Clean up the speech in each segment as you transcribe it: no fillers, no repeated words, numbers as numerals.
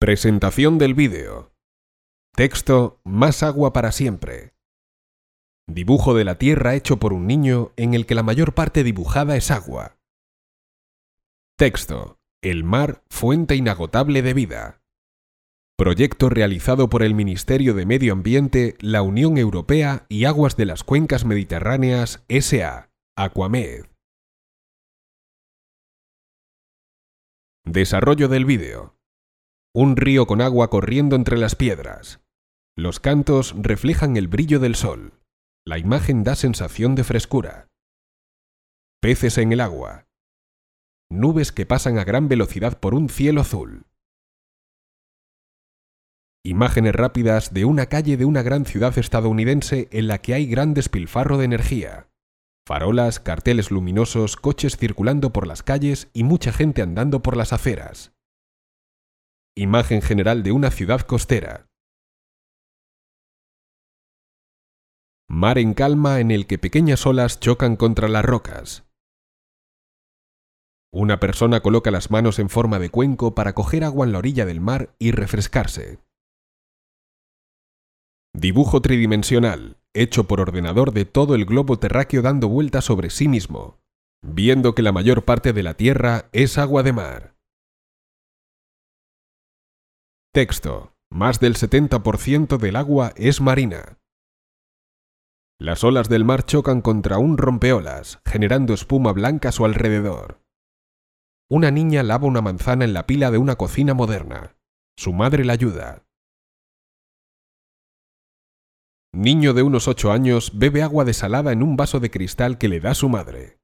Presentación del vídeo. Texto: más agua para siempre. Dibujo de la Tierra hecho por un niño en el que la mayor parte dibujada es agua. Texto: el mar, fuente inagotable de vida. Proyecto realizado por el Ministerio de Medio Ambiente, la Unión Europea y Aguas de las Cuencas Mediterráneas S.A. Aquamed. Desarrollo del vídeo. Un río con agua corriendo entre las piedras. Los cantos reflejan el brillo del sol. La imagen da sensación de frescura. Peces en el agua. Nubes que pasan a gran velocidad por un cielo azul. Imágenes rápidas de una calle de una gran ciudad estadounidense en la que hay gran despilfarro de energía. Farolas, carteles luminosos, coches circulando por las calles y mucha gente andando por las aceras. Imagen general de una ciudad costera. Mar en calma en el que pequeñas olas chocan contra las rocas. Una persona coloca las manos en forma de cuenco para coger agua en la orilla del mar y refrescarse. Dibujo tridimensional, hecho por ordenador de todo el globo terráqueo dando vueltas sobre sí mismo, viendo que la mayor parte de la Tierra es agua de mar. Texto: más del 70% del agua es marina. Las olas del mar chocan contra un rompeolas, generando espuma blanca a su alrededor. Una niña lava una manzana en la pila de una cocina moderna. Su madre la ayuda. Niño de unos 8 años bebe agua desalada en un vaso de cristal que le da su madre.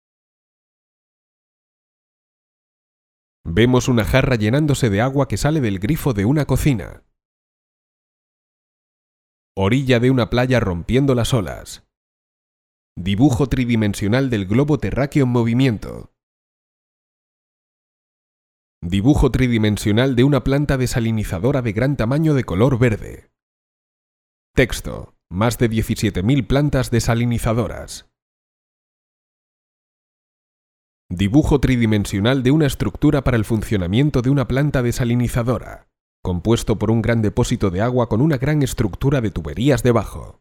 Vemos una jarra llenándose de agua que sale del grifo de una cocina. Orilla de una playa rompiendo las olas. Dibujo tridimensional del globo terráqueo en movimiento. Dibujo tridimensional de una planta desalinizadora de gran tamaño de color verde. Texto: más de 17.000 plantas desalinizadoras. Dibujo tridimensional de una estructura para el funcionamiento de una planta desalinizadora, compuesto por un gran depósito de agua con una gran estructura de tuberías debajo.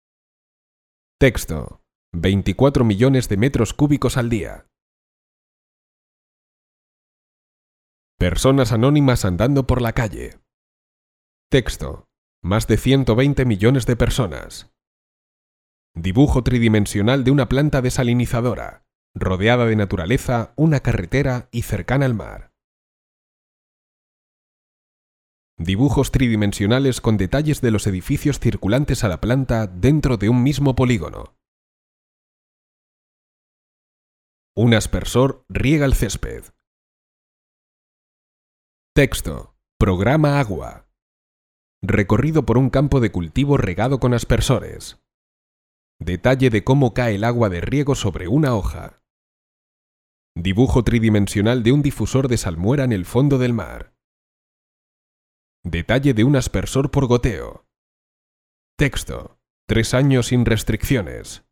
Texto: 24 millones de metros cúbicos al día. Personas anónimas andando por la calle. Texto: más de 120 millones de personas. Dibujo tridimensional de una planta desalinizadora, rodeada de naturaleza, una carretera y cercana al mar. Dibujos tridimensionales con detalles de los edificios circulantes a la planta dentro de un mismo polígono. Un aspersor riega el césped. Texto: programa agua. Recorrido por un campo de cultivo regado con aspersores. Detalle de cómo cae el agua de riego sobre una hoja. Dibujo tridimensional de un difusor de salmuera en el fondo del mar. Detalle de un aspersor por goteo. Texto: 3 años sin restricciones.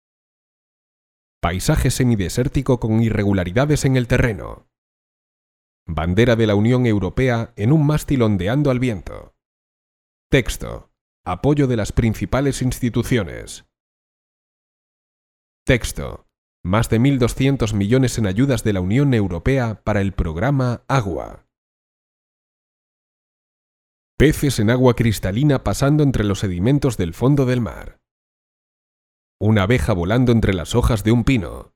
Paisaje semidesértico con irregularidades en el terreno. Bandera de la Unión Europea en un mástil ondeando al viento. Texto: apoyo de las principales instituciones. Texto: más de 1.200 millones en ayudas de la Unión Europea para el programa Agua. Peces en agua cristalina pasando entre los sedimentos del fondo del mar. Una abeja volando entre las hojas de un pino.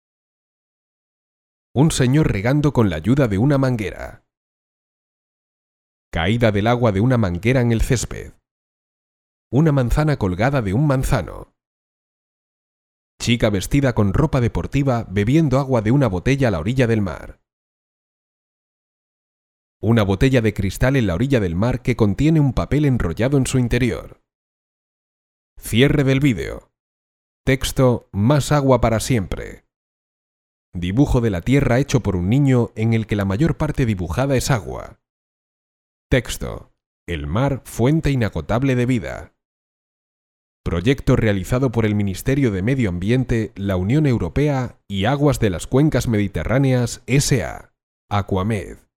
Un señor regando con la ayuda de una manguera. Caída del agua de una manguera en el césped. Una manzana colgada de un manzano. Chica vestida con ropa deportiva bebiendo agua de una botella a la orilla del mar. Una botella de cristal en la orilla del mar que contiene un papel enrollado en su interior. Cierre del vídeo. Texto: más agua para siempre. Dibujo de la Tierra hecho por un niño en el que la mayor parte dibujada es agua. Texto: el mar, fuente inagotable de vida. Proyecto realizado por el Ministerio de Medio Ambiente, la Unión Europea y Aguas de las Cuencas Mediterráneas S.A. Aquamed.